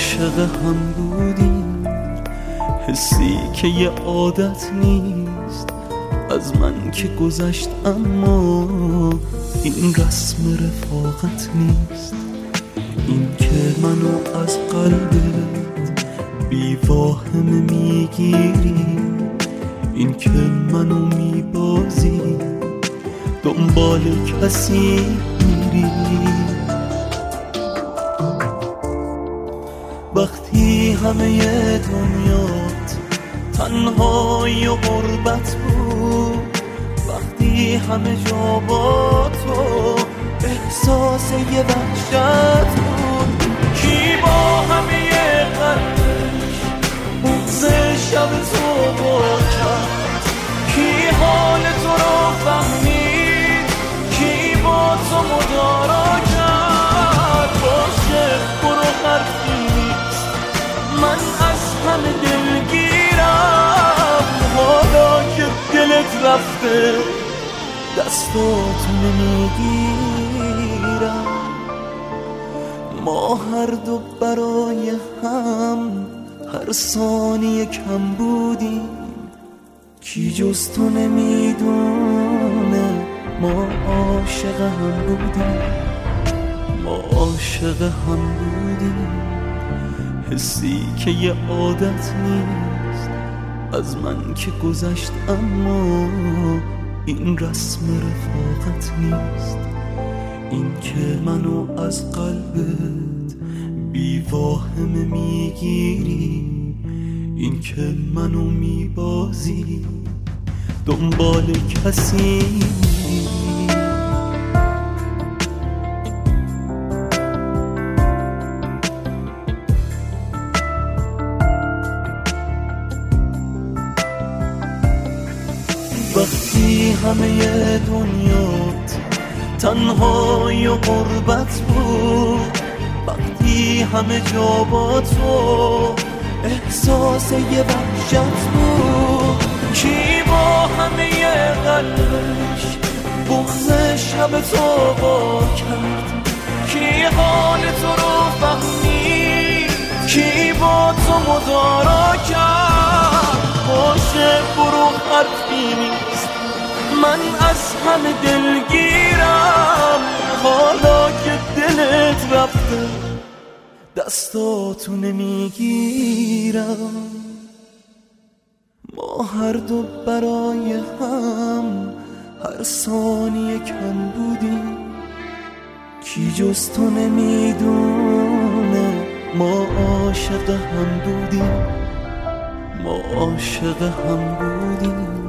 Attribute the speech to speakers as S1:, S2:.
S1: عاشق هم بودیم، حسی که یه عادت نیست از من که گذشت، اما این رسم رفاقت نیست. این که منو از قلبت بی واهمه میگیری، این که منو میبازی دنبال کسی میری. وقتی همه دنیات تنهایی و غربت بود، وقتی همه جا با تو احساس یه وحشت بود، کی با همه قلبش بغض شب تو با کرد، کی حال تو رو فهمید، کی با تو مدارا کرد. باشه برو حرفی نیست، من از همه دلگیرم، حالا که دلت رفته دستاتو نمیگیرم. ما هر دو برای هم هر ثانیه کم بودیم، کی جز تو نمیدونه ما عاشق هم بودیم. ما عاشق هم بودیم، حسی که یه عادت نیست از من که گذشت، اما این رسم رفاقت نیست. این که منو از قلبت بی واهمه میگیری، این که منو میبازی دنبال کسی میری. وقتی همه دنیات تنهایی و غربت بود، وقتی همه جا با تو احساس یه وحشت بود، کی با همه قلبش بغض شب تو با کرد، کی حال تو رو فهمید، کی با تو مدارا کرد. باشه برو حرفی نیست، من از همه دلگیرم، حالا که دلت رفته دستاتو نمیگیرم. ما هر دو برای هم هر ثانیه کم بودیم، کی جز تو نمیدونه ما عاشق هم بودیم. ما عاشق هم بودیم.